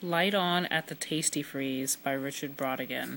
Light On at the Tastee-Freez by Richard Brautigan.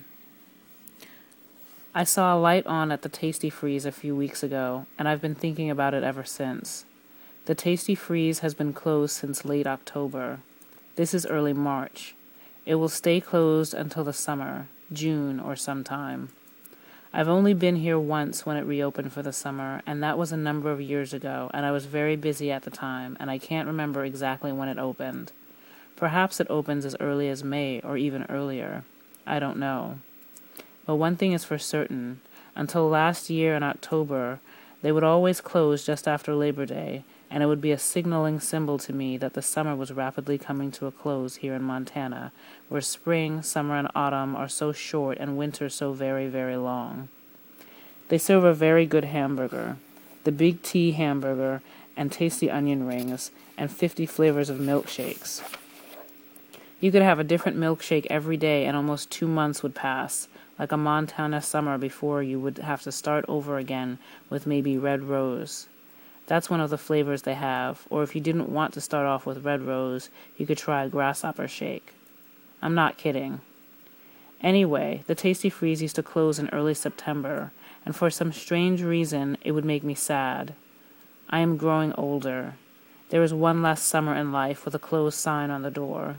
I saw a light on at the Tastee-Freez a few weeks ago, and I've been thinking about it ever since. The Tastee-Freez has been closed since late October. This is early March. It will stay closed until the summer, June or sometime. I've only been here once when it reopened for the summer, and that was a number of years ago, and I was very busy at the time, and I can't remember exactly when it opened. Perhaps it opens as early as May or even earlier. I don't know. But one thing is for certain. Until last year in October, they would always close just after Labor Day, and it would be a signaling symbol to me that the summer was rapidly coming to a close here in Montana, where spring, summer, and autumn are so short and winter so very, very long. They serve a very good hamburger, the Big T hamburger, and tasty onion rings, and 50 flavors of milkshakes. You could have a different milkshake every day and almost 2 months would pass, like a Montana summer before you would have to start over again with maybe Red Rose. That's one of the flavors they have, or if you didn't want to start off with Red Rose, you could try Grasshopper Shake. I'm not kidding. Anyway, the Tastee-Freez used to close in early September, and for some strange reason, it would make me sad. I am growing older. There is one less summer in life with a closed sign on the door.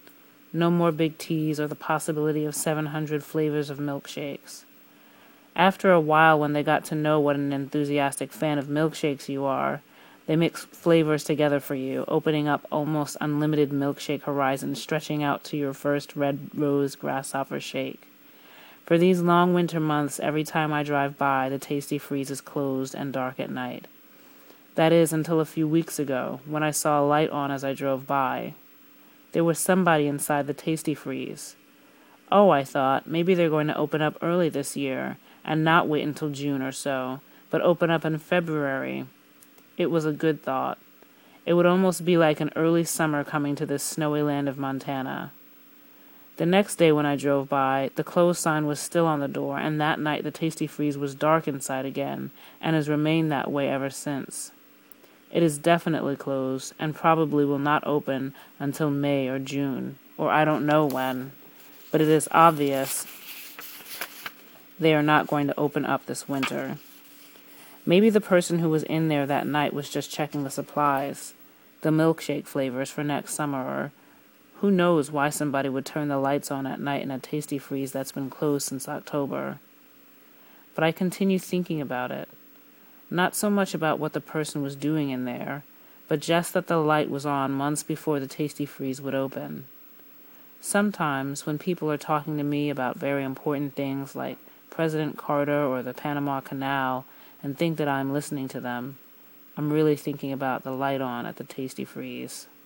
No more Big T's or the possibility of 700 flavors of milkshakes. After a while, when they got to know what an enthusiastic fan of milkshakes you are, they mix flavors together for you, opening up almost unlimited milkshake horizons stretching out to your first Red Rose Grasshopper Shake. For these long winter months, every time I drive by, the Tastee-Freez is closed and dark at night. That is, until a few weeks ago, when I saw a light on as I drove by. There was somebody inside the Tastee-Freez. Oh, I thought, maybe they're going to open up early this year, and not wait until June or so, but open up in February. It was a good thought. It would almost be like an early summer coming to this snowy land of Montana. The next day when I drove by, the closed sign was still on the door, and that night the Tastee-Freez was dark inside again, and has remained that way ever since. It is definitely closed, and probably will not open until May or June, or I don't know when, but it is obvious they are not going to open up this winter. Maybe the person who was in there that night was just checking the supplies, the milkshake flavors for next summer, or who knows why somebody would turn the lights on at night in a Tastee-Freez that's been closed since October. But I continue thinking about it. Not so much about what the person was doing in there, but just that the light was on months before the Tastee-Freez would open. Sometimes, when people are talking to me about very important things like President Carter or the Panama Canal and think that I'm listening to them, I'm really thinking about the light on at the Tastee-Freez.